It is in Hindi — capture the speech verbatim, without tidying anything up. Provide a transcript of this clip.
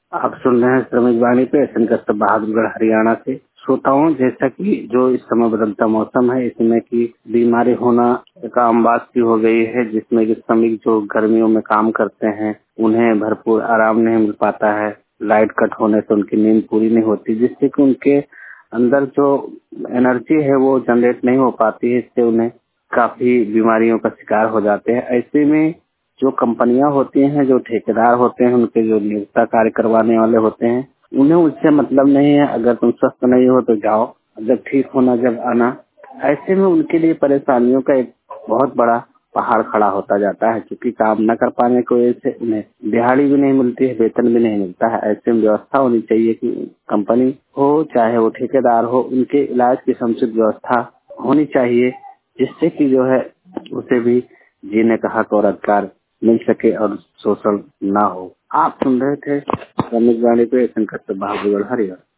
आप सुन रहे हैं श्रमिक वाणी पे संकट बहादुरगढ़ हरियाणा से। श्रोताओं, जैसा कि जो इस समय बदलता मौसम है, इसमें की बीमारी होना एक आम बात सी हो गई है, जिसमें कि श्रमिक जो गर्मियों में काम करते हैं उन्हें भरपूर आराम नहीं मिल पाता है। लाइट कट होने से उनकी नींद पूरी नहीं होती, जिससे कि उनके अंदर जो एनर्जी है वो जनरेट नहीं हो पाती है। इससे उन्हें काफी बीमारियों का शिकार हो जाते हैं। ऐसे में जो कंपनियां होती हैं, जो ठेकेदार होते हैं, उनके जो नियोक्ता कार्य करवाने वाले होते हैं, उन्हें उससे मतलब नहीं है। अगर तुम स्वस्थ नहीं हो तो जाओ, जब ठीक होना जब आना। ऐसे में उनके लिए परेशानियों का एक बहुत बड़ा पहाड़ खड़ा होता जाता है, क्योंकि काम न कर पाने की वजह से उन्हें दिहाड़ी भी नहीं मिलती है, वेतन भी नहीं मिलता है। ऐसे में व्यवस्था होनी चाहिए कि कंपनी हो चाहे वो ठेकेदार हो, उनके इलाज की समुचित व्यवस्था होनी चाहिए, जिससे कि जो है उसे भी जीने का हक और अधिकार मिल सके और शोषण ना हो। आप सुन रहे थे श्रमिक वाणी पे संकट बहादुरगढ़ हरियाणा।